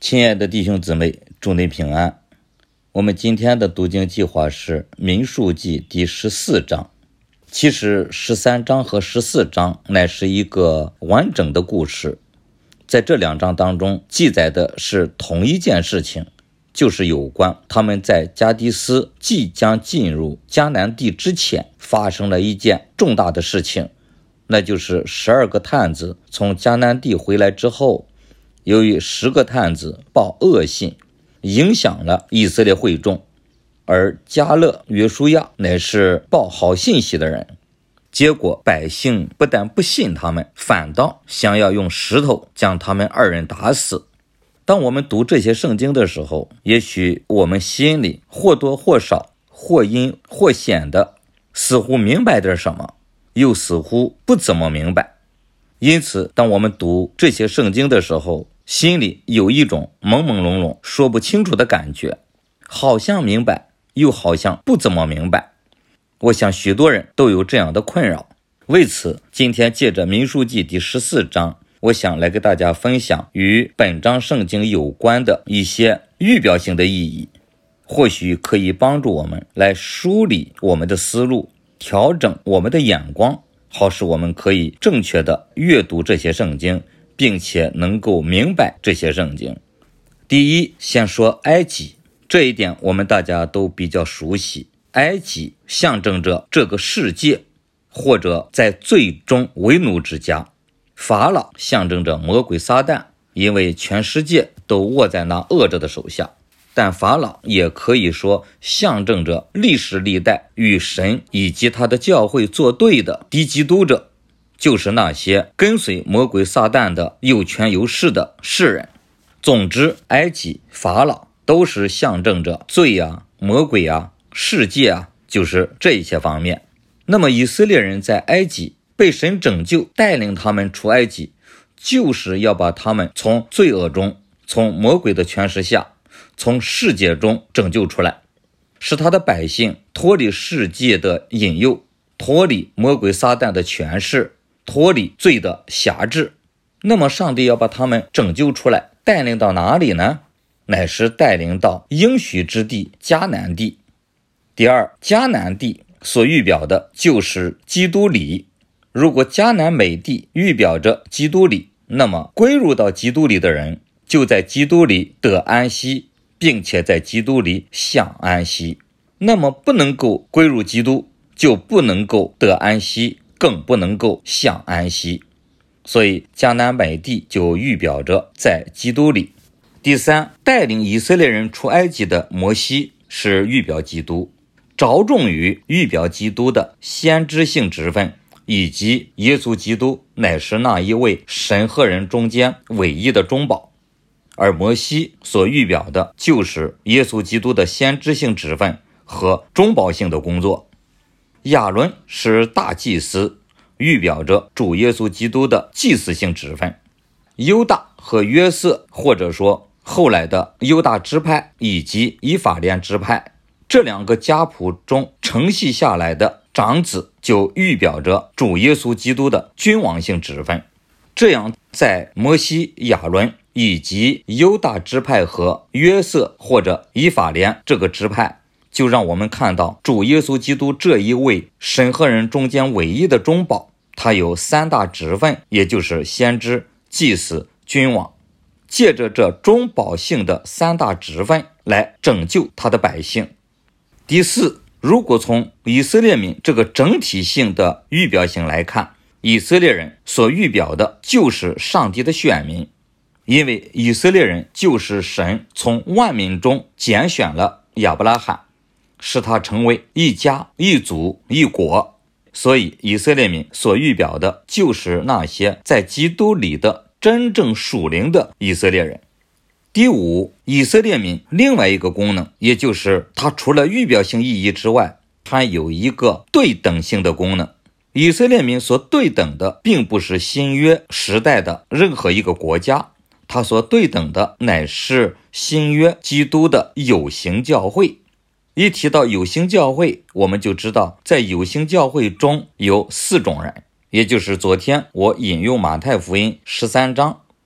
亲爱的弟兄姊妹，祝你平安。我们今天的读经计划是民数记第14章。其实13章和14章乃是一个完整的故事，在这2章当中记载的是同一件事情，就是有关他们在加迪斯即将进入迦南地之前发生了一件重大的事情，那就是12个探子从迦南地回来之后，由于10个探子报恶信，影响了以色列会众，而迦勒、约书亚乃是报好信息的人，结果百姓不但不信他们，反倒想要用石头将他们2人打死。当我们读这些圣经的时候，也许我们心里或多或少、或隐或显的似乎明白点什么，又似乎不怎么明白。因此当我们读这些圣经的时候，心里有一种朦朦胧胧说不清楚的感觉，好像明白又好像不怎么明白。我想许多人都有这样的困扰。为此今天借着民数记第14章，我想来给大家分享与本章圣经有关的一些预表性的意义，或许可以帮助我们来梳理我们的思路，调整我们的眼光，好使我们可以正确的阅读这些圣经，并且能够明白这些圣经。第一，先说埃及，这一点我们大家都比较熟悉。埃及象征着这个世界，或者在最终为奴之家。法老象征着魔鬼撒旦，因为全世界都握在那恶者的手下。但法老也可以说象征着历史历代与神以及他的教会作对的敌基督者，就是那些跟随魔鬼撒旦的有权有势的世人。总之，埃及、法老都是象征着罪啊、魔鬼啊、世界啊，就是这一些方面。那么以色列人在埃及被神拯救，带领他们出埃及，就是要把他们从罪恶中、从魔鬼的权势下、从世界中拯救出来，使他的百姓脱离世界的引诱，脱离魔鬼撒旦的权势，脱离罪的辖制。那么上帝要把他们拯救出来，带领到哪里呢？乃是带领到应许之地迦南地。第二，迦南地所预表的就是基督里。如果迦南美地预表着基督里，那么归入到基督里的人就在基督里得安息，并且在基督里享安息。那么不能够归入基督，就不能够得安息，更不能够享安息。所以迦南美地就预表着在基督里。第三，带领以色列人出埃及的摩西是预表基督，着重于预表基督的先知性职分，以及耶稣基督乃是那一位神和人中间唯一的中保。而摩西所预表的就是耶稣基督的先知性职分和中保性的工作。亚伦是大祭司，预表着主耶稣基督的祭司性职分。犹大和约瑟，或者说后来的犹大支派以及以法莲支派，这2个家谱中承袭下来的长子，就预表着主耶稣基督的君王性职分。这样在摩西、亚伦以及犹大支派和约瑟或者以法莲这个支派，就让我们看到主耶稣基督这一位神和人中间唯一的中保，他有3大职分，也就是先知、祭司、君王，借着这中保性的3大职分来拯救他的百姓。第四，如果从以色列民这个整体性的预表性来看，以色列人所预表的就是上帝的选民，因为以色列人就是神从万民中拣选了亚伯拉罕，使他成为一家、一族、一国。所以以色列民所预表的就是那些在基督里的真正属灵的以色列人。第五，以色列民另外一个功能，也就是它除了预表性意义之外，它有一个对等性的功能。以色列民所对等的并不是新约时代的任何一个国家，它所对等的乃是新约基督的有形教会。一提到有形教会，我们就知道在有形教会中有4种人，也就是昨天我引用马太福音13章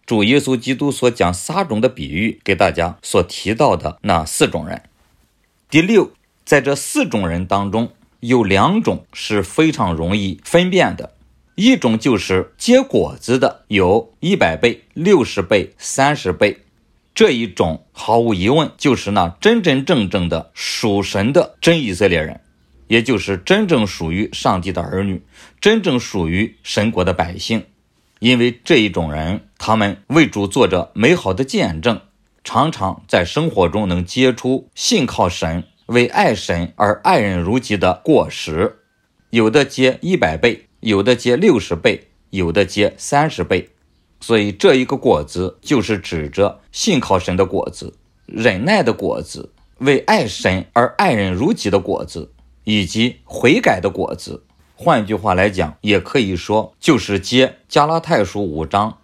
主耶稣基督所讲撒种的比喻给大家所提到的那4种人。第6，在这4种人当中，有2种是非常容易分辨的。一种就是结果子的，有100倍、60倍、30倍。这一种毫无疑问就是那真真正正的属神的真以色列人，也就是真正属于上帝的儿女，真正属于神国的百姓。因为这一种人，他们为主做着美好的见证，常常在生活中能结出信靠神、为爱神而爱人如己的果实，有的结100倍，有的结60倍，有的结30倍。所以这一个果子就是指着信靠神的果子、忍耐的果子、为爱神而爱人如己的果子，以及悔改的果子。换句话来讲，也可以说就是接加拉太书5章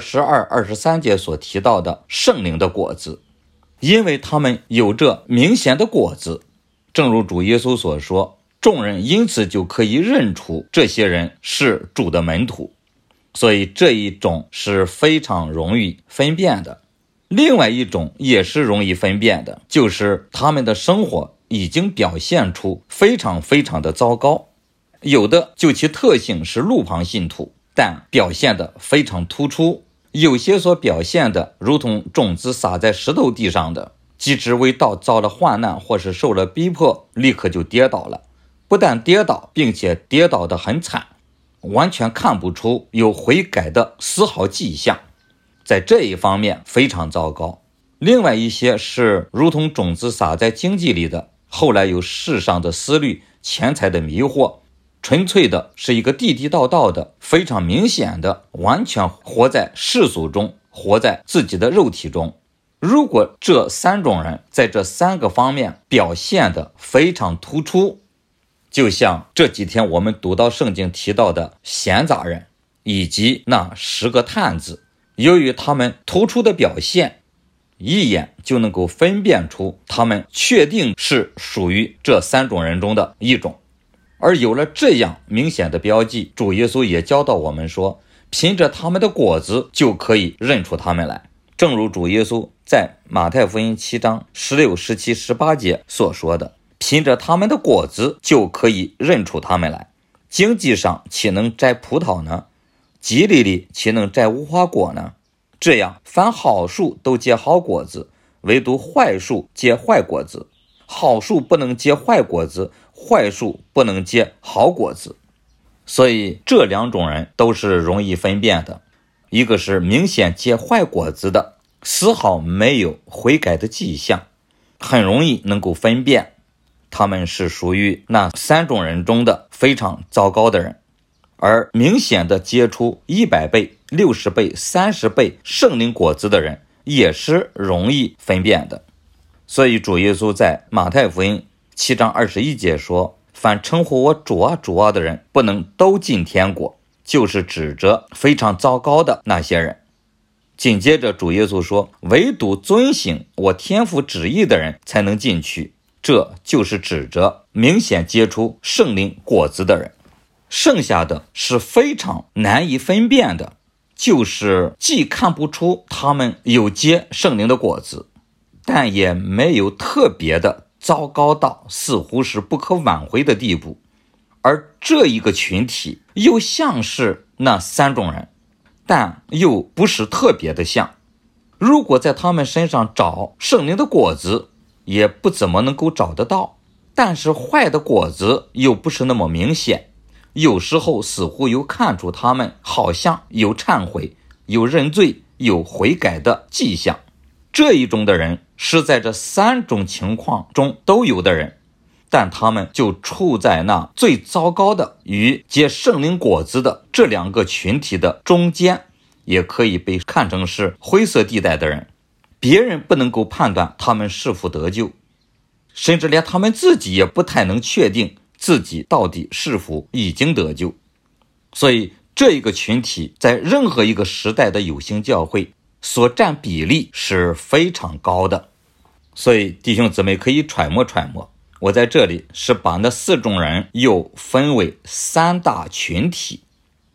22、23节所提到的圣灵的果子。因为他们有着明显的果子，正如主耶稣所说，众人因此就可以认出这些人是主的门徒。所以这一种是非常容易分辨的。另外一种也是容易分辨的，就是他们的生活已经表现出非常非常的糟糕。有的就其特性是路旁信徒，但表现得非常突出；有些所表现的如同种子撒在石头地上的，即使为道遭了患难或是受了逼迫，立刻就跌倒了。不但跌倒，并且跌倒得很惨，完全看不出有悔改的丝毫迹象，在这一方面非常糟糕。另外一些是如同种子撒在荆棘里的，后来有世上的思虑、钱财的迷惑，纯粹的是一个地地道道的、非常明显的，完全活在世俗中，活在自己的肉体中。如果这3种人在这3个方面表现得非常突出，就像这几天我们读到圣经提到的闲杂人以及那10个探子，由于他们突出的表现，一眼就能够分辨出他们确定是属于这3种人中的一种。而有了这样明显的标记，主耶稣也教导我们说，凭着他们的果子就可以认出他们来。正如主耶稣在马太福音7章16、17、18节所说的，凭着他们的果子就可以认出他们来。荆棘上岂能摘葡萄呢？蒺藜里岂能摘无花果呢？这样，凡好树都结好果子，唯独坏树结坏果子。好树不能结坏果子，坏树不能结好果子。所以这2种人都是容易分辨的，一个是明显结坏果子的，丝毫没有悔改的迹象，很容易能够分辨他们是属于那3种人中的非常糟糕的人。而明显的结出100倍、60倍、30倍圣灵果子的人也是容易分辨的。所以主耶稣在马太福音7章21节说，凡称呼我主啊主啊的人，不能都进天国，就是指着非常糟糕的那些人。紧接着主耶稣说，唯独遵行我天父旨意的人才能进去，这就是指着明显结出圣灵果子的人。剩下的是非常难以分辨的，就是既看不出他们有结圣灵的果子，但也没有特别的糟糕到似乎是不可挽回的地步。而这一个群体又像是那3种人，但又不是特别的像。如果在他们身上找圣灵的果子，也不怎么能够找得到，但是坏的果子又不是那么明显，有时候似乎又看出他们好像有忏悔、有认罪、有悔改的迹象。这一种的人是在这3种情况中都有的人，但他们就处在那最糟糕的与结圣灵果子的这2个群体的中间，也可以被看成是灰色地带的人。别人不能够判断他们是否得救，甚至连他们自己也不太能确定自己到底是否已经得救。所以这一个群体在任何一个时代的有形教会所占比例是非常高的。所以弟兄姊妹可以揣摩揣摩，我在这里是把那4种人又分为3大群体。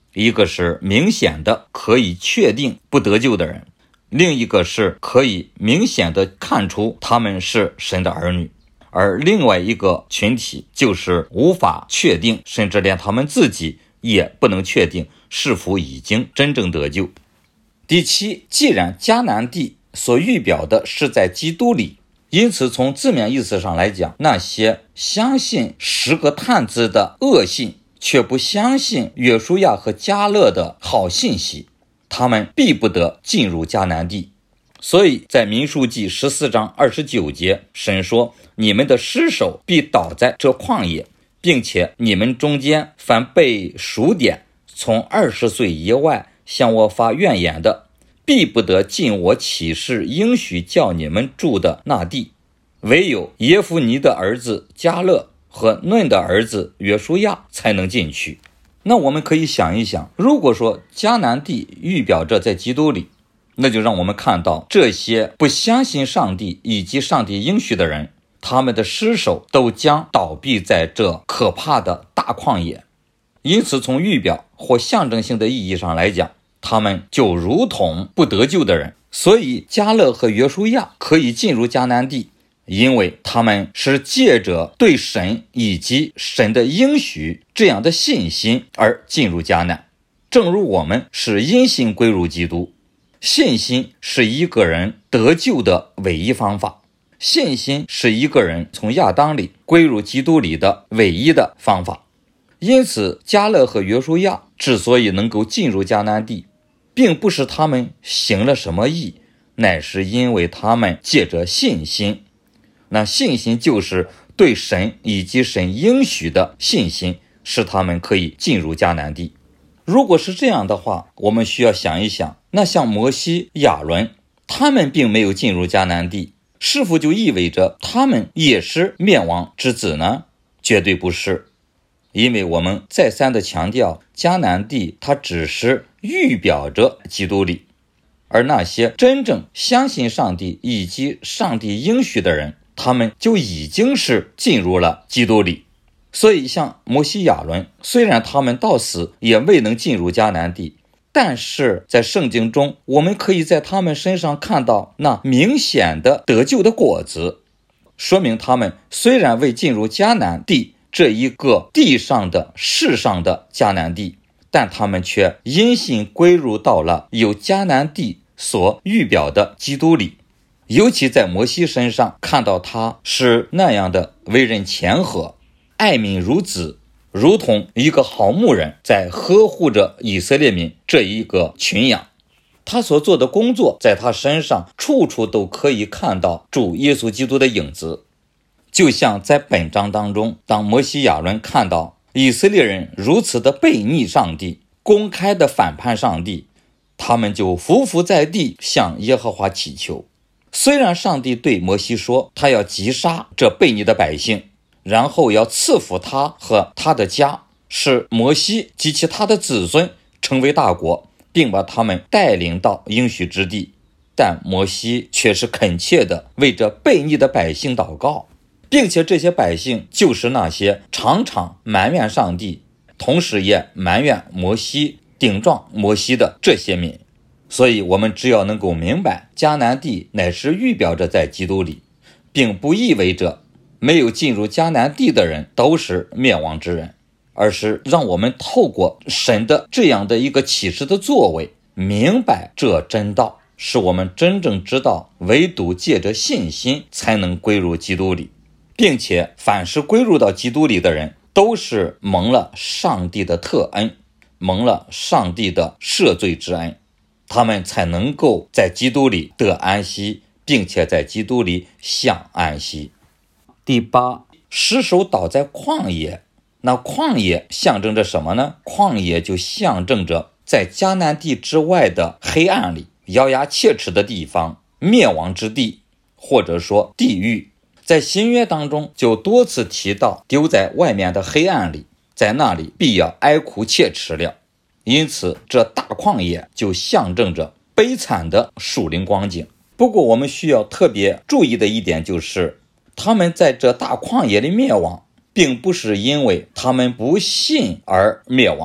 一个是明显的可以确定不得救的人，另一个是可以明显的看出他们是神的儿女，而另外一个群体就是无法确定，甚至连他们自己也不能确定是否已经真正得救。第七，既然迦南地所预表的是在基督里，因此从字面意思上来讲，那些相信10个探子的恶信却不相信约书亚和迦勒的好信息，他们必不得进入迦南地。所以在民数记14章29节，神说，你们的尸首必倒在这旷野，并且你们中间凡被数点从20岁以外向我发怨言的，必不得进我启示应许叫你们住的那地，唯有耶夫尼的儿子迦勒和嫩的儿子约书亚才能进去。那我们可以想一想，如果说迦南地预表着在基督里，那就让我们看到这些不相信上帝以及上帝应许的人，他们的尸首都将倒闭在这可怕的大旷野。因此从预表或象征性的意义上来讲，他们就如同不得救的人。所以迦勒和约书亚可以进入迦南地，因为他们是借着对神以及神的应许这样的信心而进入迦南。正如我们是因信归入基督，信心是一个人得救的唯一方法，信心是一个人从亚当里归入基督里的唯一的方法。因此迦勒和约书亚之所以能够进入迦南地，并不是他们行了什么义，乃是因为他们借着信心。那信心就是对神以及神应许的信心，使他们可以进入迦南地。如果是这样的话，我们需要想一想，那像摩西、亚伦，他们并没有进入迦南地，是否就意味着他们也是灭亡之子呢？绝对不是。因为我们再三的强调，迦南地它只是预表着基督里，而那些真正相信上帝以及上帝应许的人，他们就已经是进入了基督里。所以像摩西、亚伦，虽然他们到死也未能进入迦南地，但是在圣经中，我们可以在他们身上看到那明显的得救的果子，说明他们虽然未进入迦南地这一个地上的世上的迦南地，但他们却因信归入到了有迦南地所预表的基督里。尤其在摩西身上看到他是那样的为人谦和，爱民如子，如同一个好牧人在呵护着以色列民这一个群羊。他所做的工作，在他身上处处都可以看到主耶稣基督的影子。就像在本章当中，当摩西、亚伦看到以色列人如此的悖逆上帝，公开的反叛上帝，他们就伏伏在地向耶和华祈求。虽然上帝对摩西说他要击杀这悖逆的百姓，然后要赐福他和他的家，使摩西及其他的子孙成为大国，并把他们带领到应许之地，但摩西却是恳切的为这悖逆的百姓祷告，并且这些百姓就是那些常常埋怨上帝，同时也埋怨摩西、顶撞摩西的这些民。所以我们只要能够明白，迦南地乃是预表着在基督里，并不意味着没有进入迦南地的人都是灭亡之人，而是让我们透过神的这样的一个启示的作为，明白这真道，使我们真正知道唯独借着信心才能归入基督里，并且凡是归入到基督里的人，都是蒙了上帝的特恩，蒙了上帝的赦罪之恩，他们才能够在基督里得安息，并且在基督里享安息。第八，尸首倒在旷野。那旷野象征着什么呢？旷野就象征着在迦南地之外的黑暗里，咬牙切齿的地方，灭亡之地，或者说地狱。在新约当中就多次提到丢在外面的黑暗里，在那里必要哀哭切齿了。因此这大旷野就象征着悲惨的属灵光景。不过我们需要特别注意的一点就是，他们在这大旷野里灭亡，并不是因为他们不信而灭亡，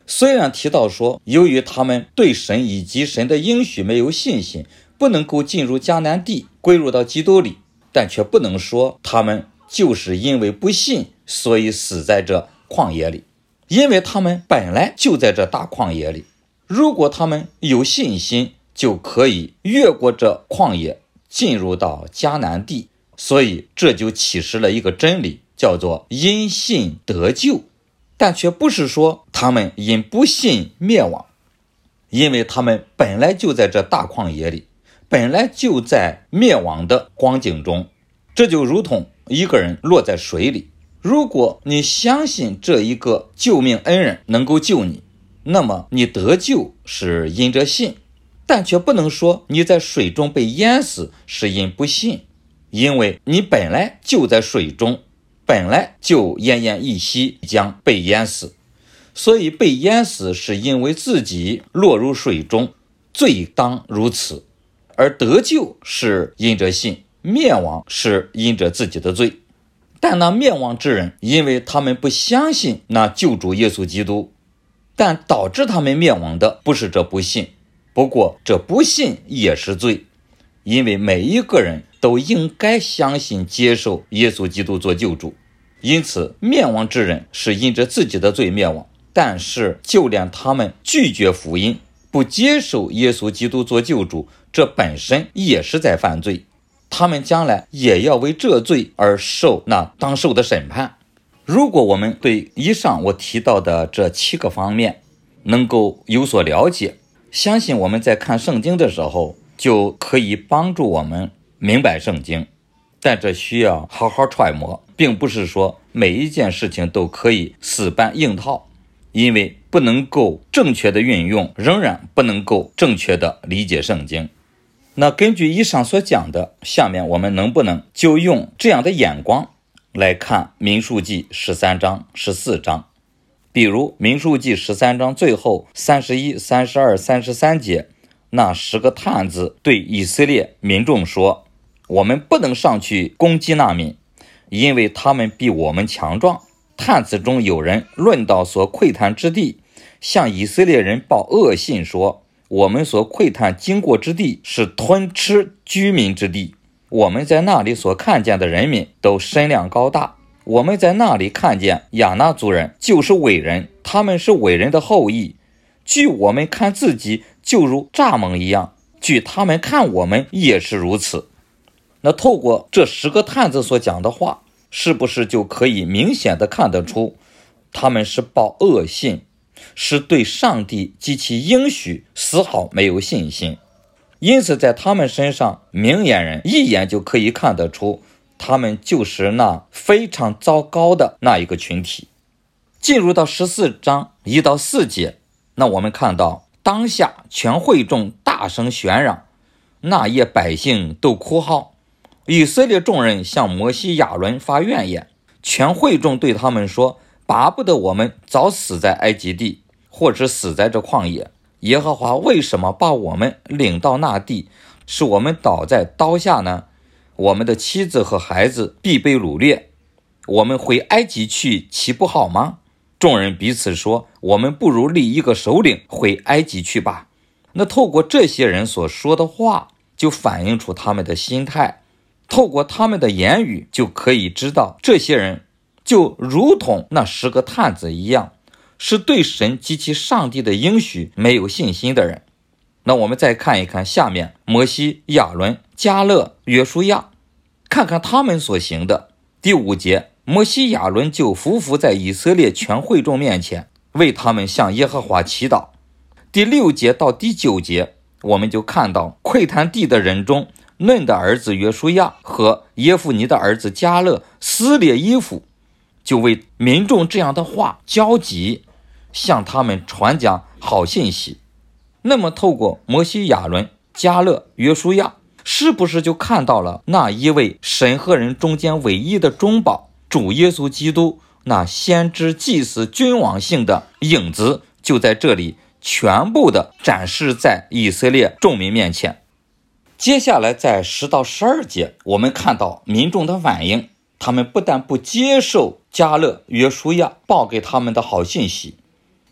虽然提到说，由于他们对神以及神的应许没有信心，不能够进入迦南地，归入到基督里，但却不能说他们就是因为不信，所以死在这旷野里，因为他们本来就在这大旷野里。如果他们有信心，就可以越过这旷野，进入到迦南地。所以这就启示了一个真理，叫做因信得救，但却不是说他们因不信灭亡，因为他们本来就在这大旷野里，本来就在灭亡的光景中。这就如同一个人落在水里，如果你相信这一个救命恩人能够救你，那么你得救是因着信，但却不能说你在水中被淹死是因不信，因为你本来就在水中，本来就奄奄一息，将被淹死。所以被淹死是因为自己落入水中，罪当如此。而得救是因着信，灭亡是因着自己的罪。但那灭亡之人，因为他们不相信那救主耶稣基督，但导致他们灭亡的不是这不信，不过这不信也是罪，因为每一个人都应该相信接受耶稣基督做救主。因此灭亡之人是因着自己的罪灭亡，但是就连他们拒绝福音，不接受耶稣基督做救主，这本身也是在犯罪，他们将来也要为这罪而受那当受的审判。如果我们对以上我提到的这7个方面能够有所了解，相信我们在看圣经的时候就可以帮助我们明白圣经。但这需要好好揣摩，并不是说每一件事情都可以死搬硬套，因为不能够正确的运用，仍然不能够正确的理解圣经。那根据以上所讲的，下面我们能不能就用这样的眼光来看民数记13章14章？比如民数记13章最后31、32、33节，那10个探子对以色列民众说，我们不能上去攻击那民，因为他们比我们强壮。探子中有人论到所窥探之地，向以色列人报恶信说，我们所窥探经过之地是吞吃居民之地，我们在那里所看见的人民都身量高大，我们在那里看见亚衲族人就是伟人，他们是伟人的后裔，据我们看自己就如蚱蜢一样，据他们看我们也是如此。那透过这10个探子所讲的话，是不是就可以明显的看得出他们是报恶信，是对上帝及其应许丝毫没有信心？因此在他们身上，明眼人一眼就可以看得出他们就是那非常糟糕的那一个群体。进入到14章1到4节，那我们看到当下全会众大声喧嚷，那夜百姓都哭号，以色列众人向摩西亚伦发怨言，全会众对他们说，巴不得我们早死在埃及地，或者死在这旷野。耶和华为什么把我们领到那地，使我们倒在刀下呢？我们的妻子和孩子必被掳掠，我们回埃及去岂不好吗？众人彼此说，我们不如立一个首领回埃及去吧。那透过这些人所说的话，就反映出他们的心态，透过他们的言语就可以知道，这些人就如同那10个探子一样，是对神及其上帝的应许没有信心的人。那我们再看一看下面摩西、亚伦、迦勒、约书亚，看看他们所行的。第5节，摩西、亚伦就匍匐在以色列全会众面前，为他们向耶和华祈祷。第6节到第9节，我们就看到窥探地的人中，嫩的儿子约书亚和耶夫尼的儿子迦勒撕裂衣服，就为民众这样的话焦急，向他们传讲好信息。那么透过摩西、亚伦、迦勒、约书亚，是不是就看到了那一位神和人中间唯一的中保主耶稣基督，那先知、祭司、君王性的影子就在这里全部的展示在以色列众民面前。接下来在10到12节，我们看到民众的反应，他们不但不接受迦勒、约书亚报给他们的好信息，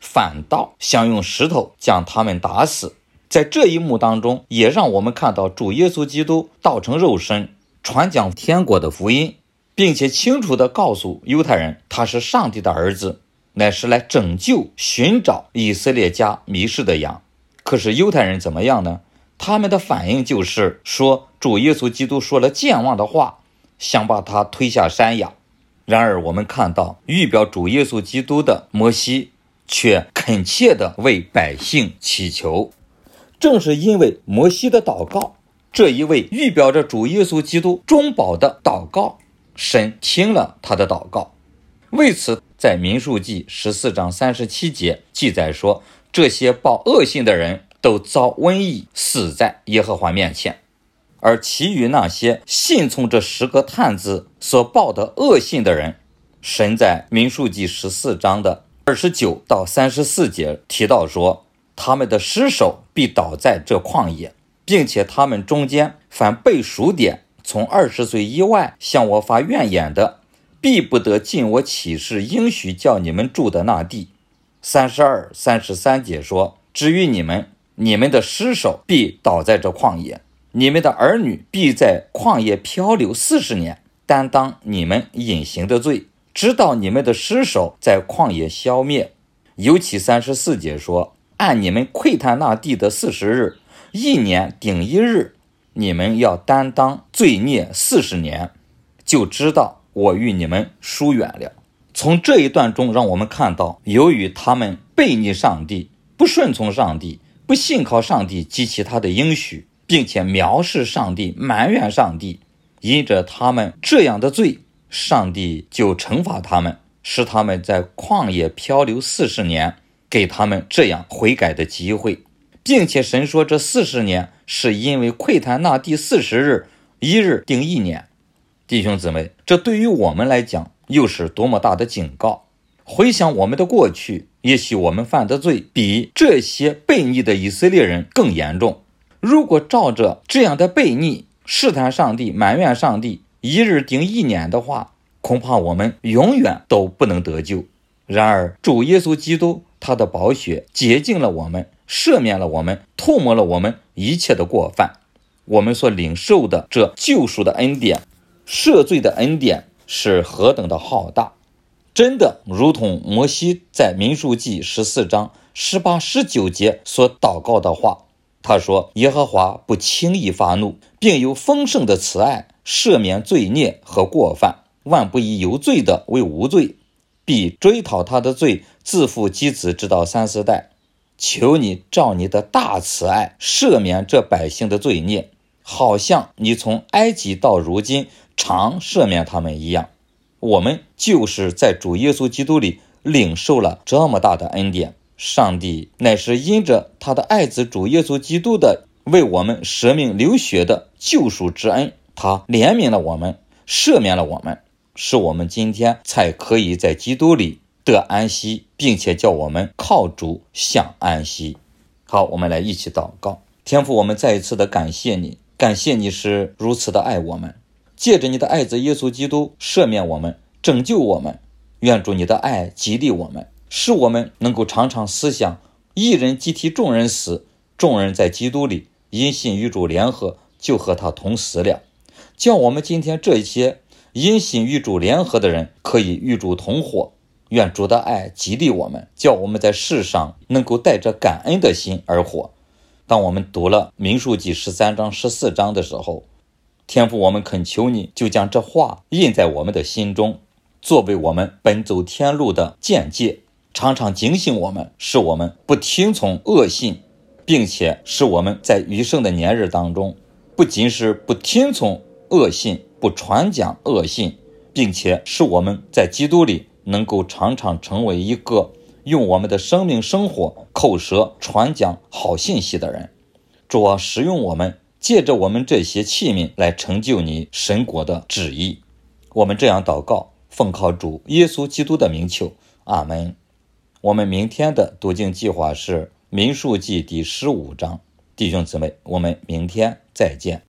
反倒想用石头将他们打死。在这一幕当中，也让我们看到主耶稣基督道成肉身，传讲天国的福音，并且清楚地告诉犹太人，他是上帝的儿子，乃是来拯救寻找以色列家迷失的羊。可是犹太人怎么样呢？他们的反应就是说主耶稣基督说了健忘的话，想把他推下山崖。然而我们看到预表主耶稣基督的摩西却恳切地为百姓祈求。正是因为摩西的祷告，这一位预表着主耶稣基督中保的祷告，神听了他的祷告。为此在民数记14章37节记载说，这些报恶信的人都遭瘟疫，死在耶和华面前。而其余那些信从这10个探子所报的恶信的人，神在民数记14章的29到34节提到说，他们的尸首必倒在这旷野，并且他们中间凡被数点从20岁以外向我发怨言的，必不得进我启示应许叫你们住的那地。32、33节说，至于你们的尸首必倒在这旷野，你们的儿女必在旷野漂流40年，担当你们隐形的罪，直到你们的尸首在旷野消灭。尤其34节说，按你们窥探那地的40日，1年顶1日，你们要担当罪孽40年，就知道我与你们疏远了。从这一段中让我们看到，由于他们悖逆上帝，不顺从上帝，不信靠上帝及其他的应许，并且藐视上帝，埋怨上帝，因着他们这样的罪，上帝就惩罚他们，使他们在旷野漂流40年，给他们这样悔改的机会。并且神说这40年是因为窥探那地40日，1日定1年。弟兄姊妹，这对于我们来讲又是多么大的警告。回想我们的过去，也许我们犯的罪比这些悖逆的以色列人更严重。如果照着这样的悖逆，试探上帝，埋怨上帝，1日定1年的话，恐怕我们永远都不能得救。然而主耶稣基督他的宝血洁净了我们，赦免了我们，涂抹了我们一切的过犯。我们所领受的这救赎的恩典，赦罪的恩典是何等的浩大。真的如同摩西在民数记14章18、19节所祷告的话，他说，耶和华不轻易发怒，并有丰盛的慈爱，赦免罪孽和过犯，万不以有罪的为无罪，必追讨他的罪，自父及子直到3、4代。求你照你的大慈爱赦免这百姓的罪孽，好像你从埃及到如今常赦免他们一样。我们就是在主耶稣基督里领受了这么大的恩典。上帝乃是因着他的爱子主耶稣基督的为我们舍命流血的救赎之恩，他怜悯了我们，赦免了我们，使我们今天才可以在基督里得安息，并且叫我们靠主享安息。好，我们来一起祷告。天父，我们再一次的感谢你，感谢你是如此的爱我们，借着你的爱子耶稣基督赦免我们，拯救我们。愿主你的爱激励我们，使我们能够常常思想一人既替众人死，众人在基督里因信与主联合，就和他同死了。叫我们今天这些因信与主联合的人可以与主同活。愿主的爱激励我们，叫我们在世上能够带着感恩的心而活。当我们读了民数记13章14章的时候，天父，我们恳求你就将这话印在我们的心中，作为我们奔走天路的见解，常常警醒我们，使我们不听从恶信，并且使我们在余生的年日当中，不仅是不听从恶信，不传讲恶信，并且使我们在基督里能够常常成为一个用我们的生命生活口舌传讲好信息的人。主啊，使用我们，借着我们这些器皿来成就你神国的旨意。我们这样祷告，奉靠主耶稣基督的名求，阿们。我们明天的读经计划是民数记第15章。弟兄姊妹，我们明天再见。